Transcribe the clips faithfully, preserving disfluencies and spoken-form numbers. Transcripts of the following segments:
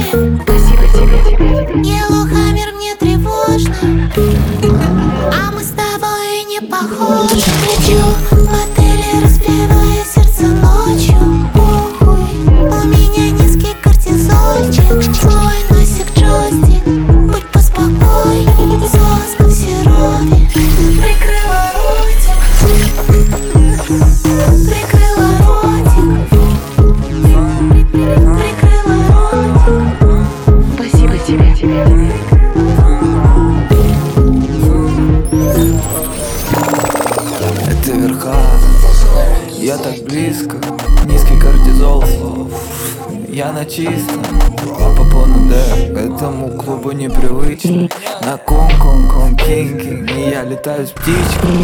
Спасибо тебе, тебе, тебе. Йеллоухаммер, мне тревожно, а мы с тобой не похожи. Кричу в отеле, разбивая сердце ночью. Похуй, у меня низкий кортизольчик. Свой носик джойстик, будь поспокойней. Соска в сиропе, прикрыла ротик, прикрыла ротик, прикрыла ротик. Спасибо тебе, тебе, тебе. Это верха, я так близко. Низкий кортизол слов, я на чистом. А по плану Д, к этому клубу непривычно. На кон-кон-кон кинг, и я летаю с птичкой.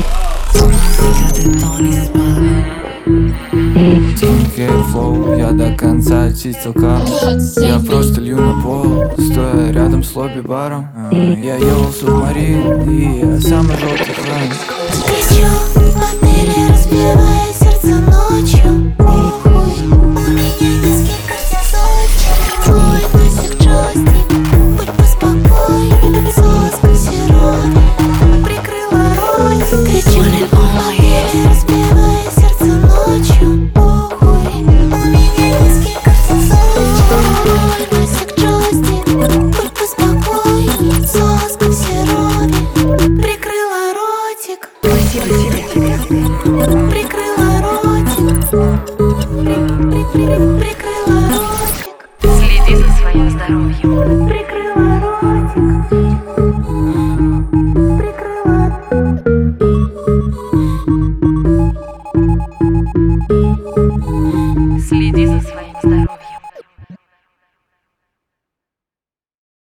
Skincare flow, я до конца очистил карму. Я просто лью на пол, стоя рядом с лобби-баром. Я ел субмарин, и я самый желтый хранник. Кричу в отеле, разбивая сердце ночью. Похуй, у меня низкий кортизольчик. Твой носик джойстик, будь поспокойней. Соска в сиропе, прикрыла ротик. Кричу в отеле, разбивая сердце ночью. Похуй, у меня низкий кортизольчик. Твой носик джойстик, будь поспокойней. Соска в сиропе, прикрыла ротик. Спасибо тебе, тебе, тебе. Прикрыла ротик, при, при, при, прикрыла ротик, Следи за своим здоровьем. прикрыла ротик, прикрыла. Следи за своим